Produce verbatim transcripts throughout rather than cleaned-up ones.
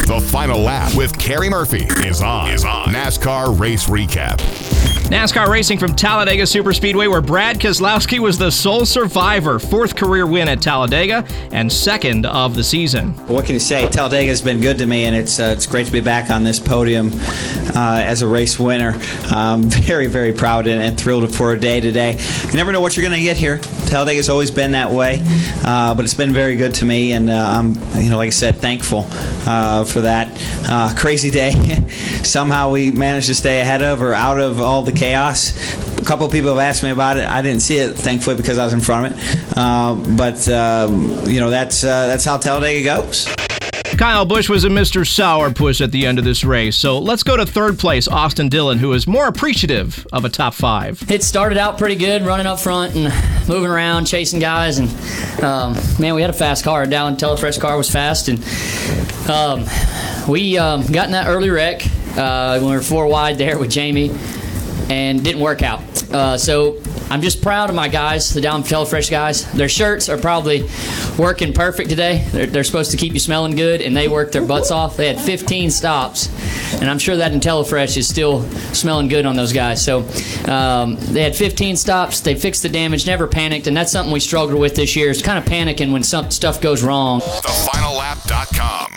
The Final Lap with Kerry Murphy is on. Is on. NASCAR Race Recap. NASCAR racing from Talladega Superspeedway, where Brad Keselowski was the sole survivor. Fourth career win at Talladega and second of the season. What can you say? Talladega has been good to me, and it's uh, it's great to be back on this podium uh, as a race winner. I'm very, very proud and, and thrilled for a day today. You never know what you're going to get here. Talladega's always been that way, uh, but it's been very good to me, and uh, I'm, you know, like I said, thankful uh, for that. Uh, crazy day. Somehow we managed to stay ahead of or out of all the chaos. A couple of people have asked me about it. I didn't see it, thankfully, because I was in front of it. Uh, but um, you know, that's uh, that's how Talladega goes. Kyle Busch was a Mister Sourpuss at the end of this race. So let's go to third place, Austin Dillon, who is more appreciative of a top five. It started out pretty good, running up front and moving around, chasing guys. And, um, man, we had a fast car. Dallin Telefresh car was fast. And um, we um, got in that early wreck uh, when we were four wide there with Jamie, and didn't work out. Uh, so I'm just proud of my guys, the Dallin Telefresh guys. Their shirts are probably working perfect today. They're, they're supposed to keep you smelling good, and they worked their butts off. They had fifteen stops, and I'm sure that Telefresh is still smelling good on those guys. So um, they had fifteen stops. They fixed the damage, never panicked, and that's something we struggled with this year, is kind of panicking when some stuff goes wrong. the final lap dot com.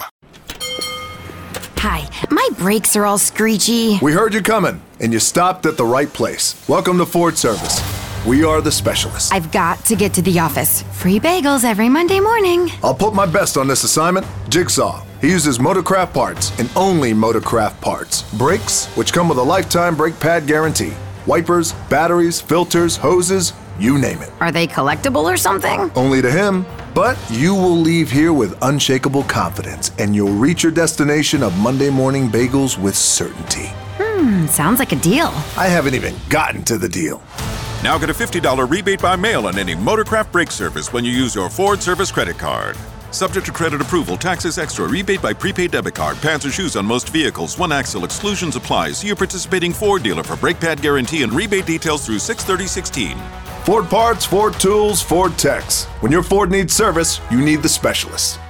Hi, my brakes are all screechy. We heard you coming, and you stopped at the right place. Welcome to Ford Service. We are the specialists. I've got to get to the office. Free bagels every Monday morning. I'll put my best on this assignment. Jigsaw. He uses Motorcraft parts, and only Motorcraft parts. Brakes, which come with a lifetime brake pad guarantee. Wipers, batteries, filters, hoses, you name it. Are they collectible or something? Only to him. But you will leave here with unshakable confidence, and you'll reach your destination of Monday morning bagels with certainty. Hmm, sounds like a deal. I haven't even gotten to the deal. Now get a fifty dollars rebate by mail on any Motorcraft brake service when you use your Ford Service credit card. Subject to credit approval, taxes extra, rebate by prepaid debit card, pants or shoes on most vehicles, one axle, exclusions apply. See your participating Ford dealer for brake pad guarantee and rebate details through six thirty sixteen. Ford parts, Ford tools, Ford techs. When your Ford needs service, you need the specialist.